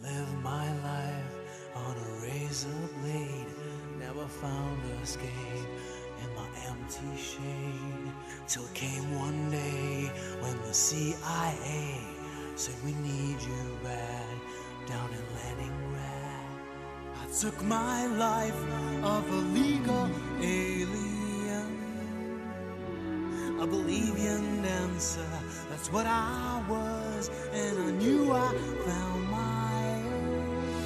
live my life on a razor blade. Never found escape in my empty shade. Till came one day when the CIA said we need you bad down in Leningrad. I took my life of a legal alien, a Bolivian dancer, that's what I was, and I knew I found my own.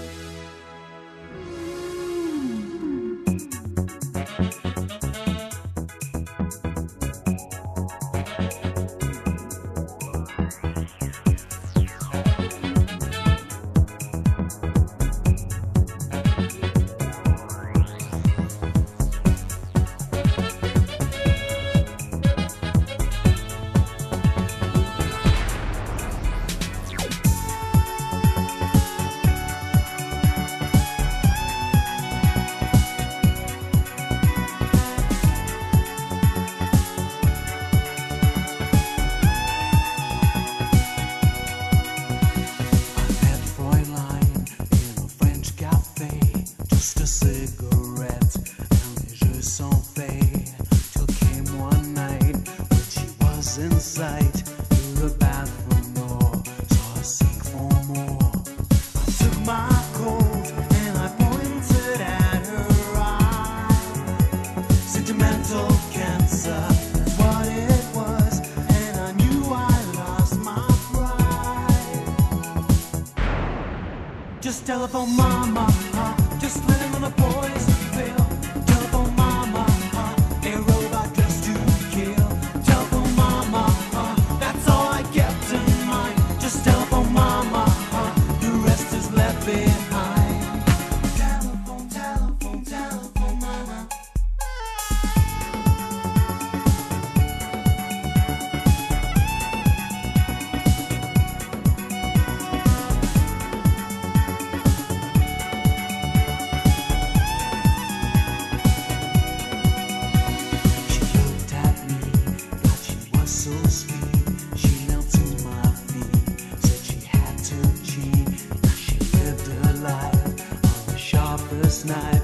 Cigarette and les jeux sont faits. Till came one night when she was in sight. Through the bathroom door, saw her seek for more. I took my coat and I pointed at her eye. Sentimental cancer, that's what it was, and I knew I lost my pride. Just telephone mama, just living on a poison pill. Telephone mama, a robot dressed to kill. Telephone mama, that's all I kept in mind. Just telephone mama, the rest is left behind. Telephone, telephone, telephone mama. So sweet, she knelt to my feet, said she had to cheat. Now she lived her life on the sharpest knife.